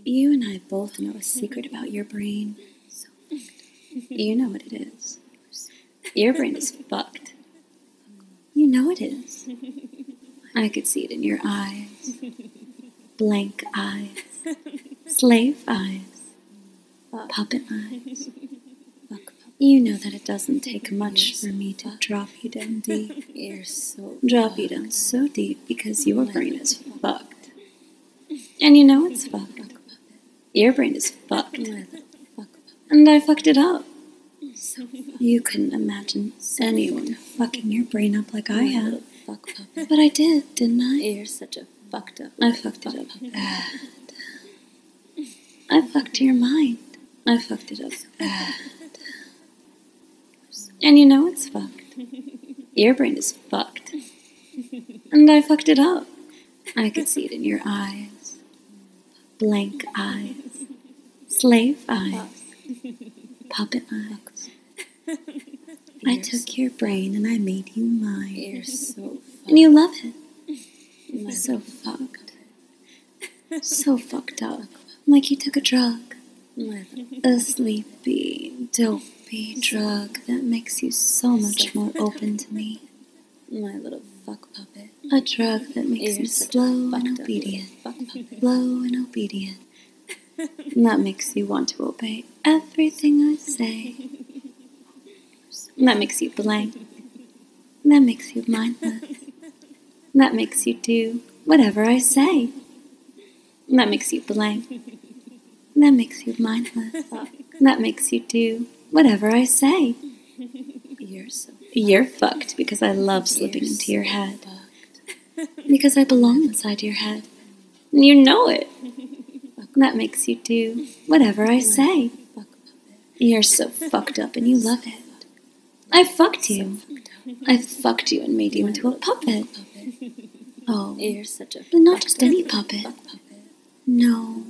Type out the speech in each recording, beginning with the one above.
You and I both know a secret about your brain. You know what it is. Your brain is fucked. You know it is. I could see it in your eyes. Blank eyes. Slave eyes. Puppet eyes. You know that it doesn't take much for me to drop you down deep. Drop you down so deep because your brain is fucked. And you know it's fucked. Your brain is fucked. And I fucked it up. You couldn't imagine anyone fucking your brain up like I have. But I did, didn't I? You're such a fucked up. I fucked it up bad. I fucked your mind. I fucked it up bad. And you know it's fucked. Your brain is fucked. And I fucked it up. I could see it in your eyes. Blank eyes. Slave eyes. Puppet eyes. I took your brain and I made you mine. You're so And you love it. So fucked. So fucked up. Like you took a drug. A sleepy, dopey drug that makes you so much more open to me. my little fuck puppet. A drug that makes you slow and obedient. Slow and obedient. And that makes you want to obey everything I say. And that makes you blank. And that makes you mindless. And that makes you do whatever I say. And that makes you blank. And that makes you mindless. And that makes you do whatever I say. You're fucked because I love slipping into your head. Because I belong inside your head. And you know it. And that makes you do whatever I say. You're so fucked up and you love it. I fucked you. I fucked you and made you into a puppet. Oh, You're such a but not just any puppet. No,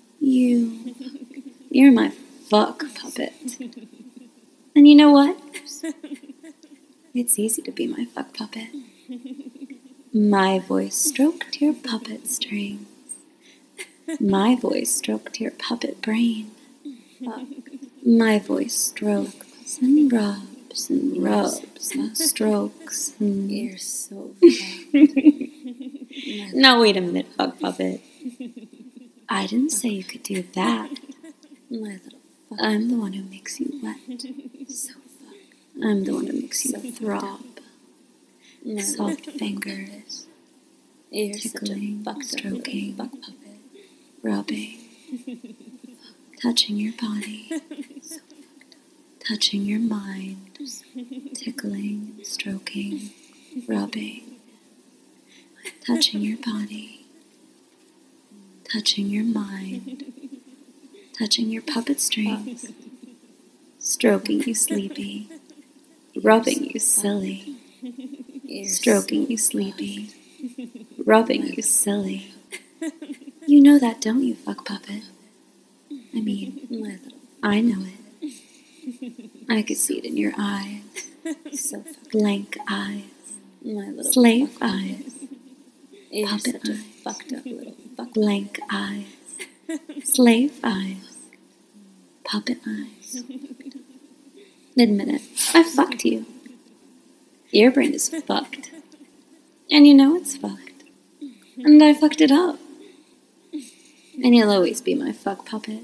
you're my fuck puppet. And you know what? It's easy to be my fuck puppet. My voice stroked your puppet strings. My voice stroked your puppet brain. My voice strokes and rubs and rubs and strokes and... You're so fucked. Now wait a minute, fuck puppet. I didn't say you could do that. My little fuck. I'm the one who makes you wet. So fucked. I'm the one who makes you throb. My Soft fingers, You're such a tickling, fucked up stroking, little fuck puppet. rubbing, touching your body, touching your mind, tickling, stroking, rubbing, touching your body, touching your mind, touching your puppet strings, stroking you sleepy, rubbing you silly, You're stroking you sleepy, rubbing you silly. You know that, don't you, fuck puppet? I mean, my little I know it. I could see it in your eyes. so fucked. Blank eyes. My little Slave fuck puppet. eyes. You're puppet such a eyes. fucked up little fuck. Blank eyes. Slave eyes. Puppet eyes. Admit it. I fucked you. Your brain is fucked. And you know it's fucked. And I fucked it up. And you'll always be my fuck puppet.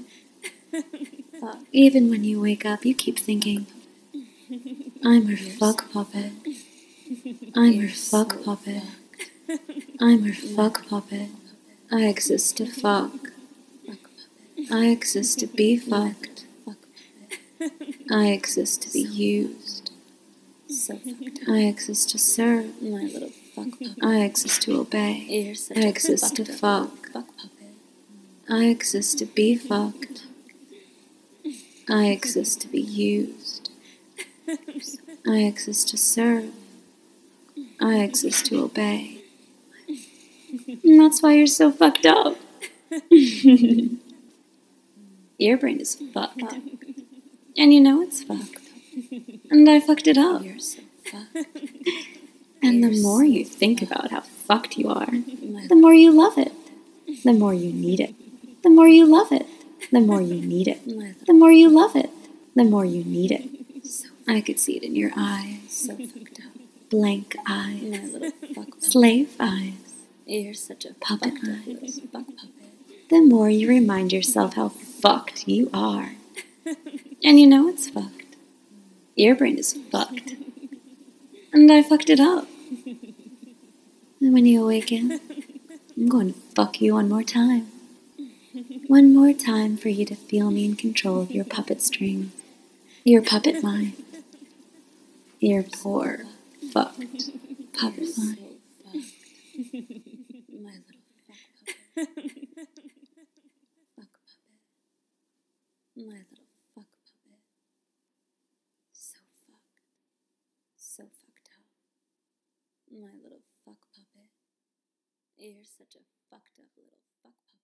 Even when you wake up, you keep thinking, I'm her fuck puppet. I'm her fuck puppet. I'm her fuck puppet. I exist to fuck. I exist to be fucked. I exist to be used. So fucked. I exist to serve. My little fuck puppet. I exist to obey. You're such I a exist to fucked up fuck. fuck puppet. I exist to be fucked. I exist to be used. I exist to serve. I exist to obey. And that's why you're so fucked up. Your brain is fucked. And you know it's fucked. And I fucked it up. You're so fucked. And the more you think about how fucked you are, the more you love it. The more you need it. The more you love it, the more you need it. The more you love it, the more you need it. I could see it in your eyes. So fucked up. Blank eyes. My little fuck puppet. Slave eyes. You're such a Puppet fucked up eyes. little fuck puppet. The more you remind yourself how fucked you are. And you know it's fucked. Your brain is fucked. And I fucked it up. And when you awaken, I'm going to fuck you one more time. One more time for you to feel me in control of your puppet strings. Your puppet mind. Your poor, fucked puppet mind. My little fuck puppet. Fuck puppet. My little fuck puppet. So fucked. So fucked up. My little fuck puppet. You're such a fucked up little fuck puppet.